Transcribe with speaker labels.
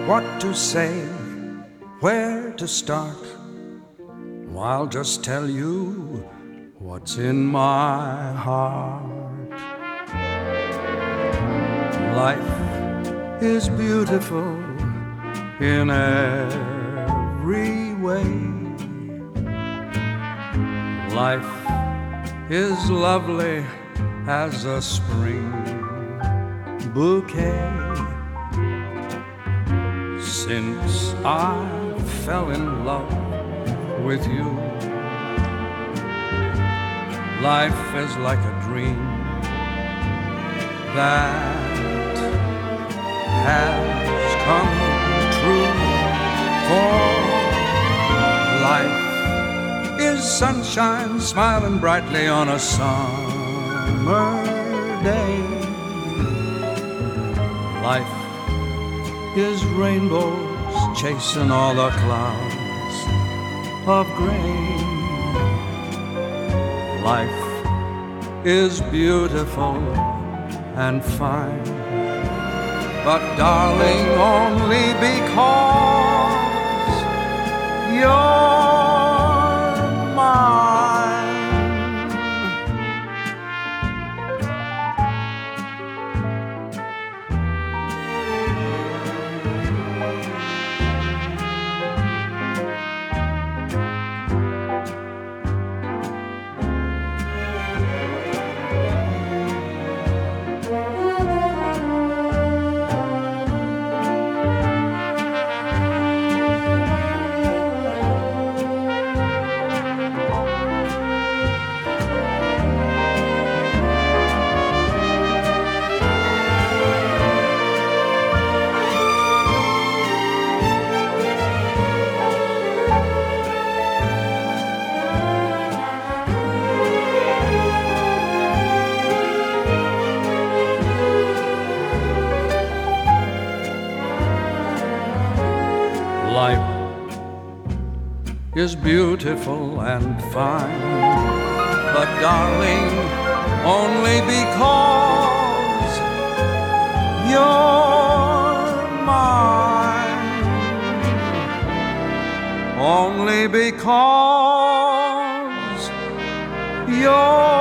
Speaker 1: what to say, where to start. I'll just tell you what's in my heart. Life is beautiful in every way. Life is lovely as a spring bouquet. Since I fell in love with you, life is like a dream that has come true. For life is sunshine smiling brightly on a summer day. Life is rainbows chasing all the clouds of gray. Life is beautiful and fine, but darling, only because you're mine. Life is beautiful and fine, but darling, only because you're mine. Only because you're